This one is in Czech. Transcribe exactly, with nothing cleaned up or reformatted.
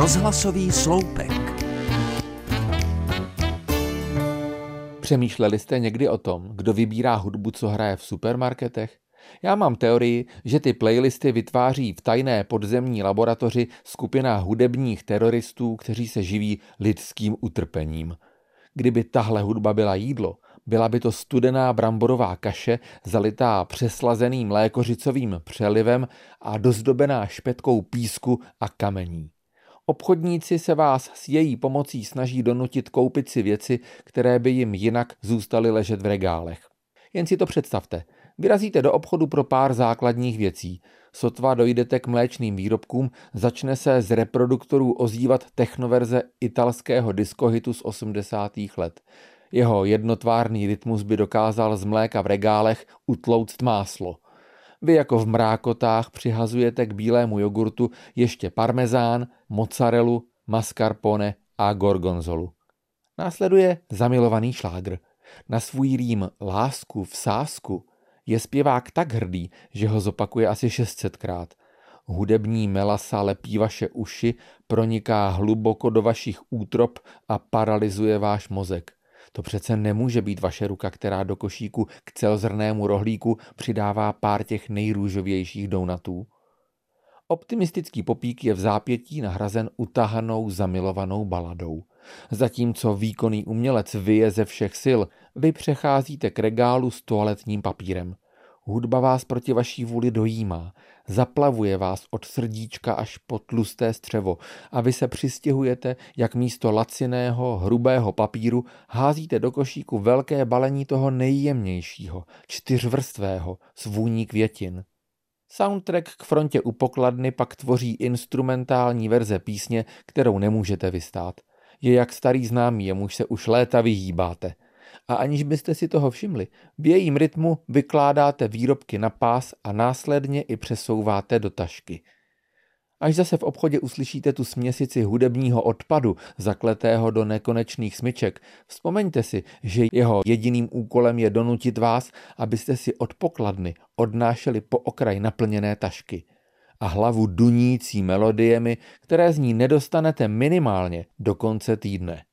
Rozhlasový sloupek. Přemýšleli jste někdy o tom, kdo vybírá hudbu, co hraje v supermarketech? Já mám teorii, že ty playlisty vytváří v tajné podzemní laboratoři skupina hudebních teroristů, kteří se živí lidským utrpením. Kdyby tahle hudba byla jídlo, byla by to studená bramborová kaše, zalitá přeslazeným lékořicovým přelivem a dozdobená špetkou písku a kamení. Obchodníci se vás s její pomocí snaží donutit koupit si věci, které by jim jinak zůstaly ležet v regálech. Jen si to představte. Vyrazíte do obchodu pro pár základních věcí. Sotva dojdete k mléčným výrobkům, začne se z reproduktorů ozývat technoverze italského diskohitu z osmdesátých let. Jeho jednotvárný rytmus by dokázal z mléka v regálech utlouct máslo. Vy jako v mrákotách přihazujete k bílému jogurtu ještě parmezán, mozzarellu, mascarpone a gorgonzolu. Následuje zamilovaný šlágr. Na svůj rým lásku v sásku je zpěvák tak hrdý, že ho zopakuje asi šest setkrát. Hudební melasa lepí vaše uši, proniká hluboko do vašich útrop a paralyzuje váš mozek. To přece nemůže být vaše ruka, která do košíku k celozrnnému rohlíku přidává pár těch nejrůžovějších donutů. Optimistický popík je v zápětí nahrazen utahanou zamilovanou baladou. Zatímco výkonný umělec vyje ze všech sil, vy přecházíte k regálu s toaletním papírem. Hudba vás proti vaší vůli dojímá, zaplavuje vás od srdíčka až po tlusté střevo a vy se přistěhujete, jak místo laciného, hrubého papíru házíte do košíku velké balení toho nejjemnějšího, čtyřvrstvého, s vůní květin. Soundtrack k frontě u pokladny pak tvoří instrumentální verze písně, kterou nemůžete vystát. Je jak starý známý, jemuž se už léta vyhýbáte. A aniž byste si toho všimli, v jejím rytmu vykládáte výrobky na pás a následně i přesouváte do tašky. Až zase v obchodě uslyšíte tu směsici hudebního odpadu, zakletého do nekonečných smyček, vzpomeňte si, že jeho jediným úkolem je donutit vás, abyste si od pokladny odnášeli po okraj naplněné tašky a hlavu dunící melodiemi, které z ní nedostanete minimálně do konce týdne.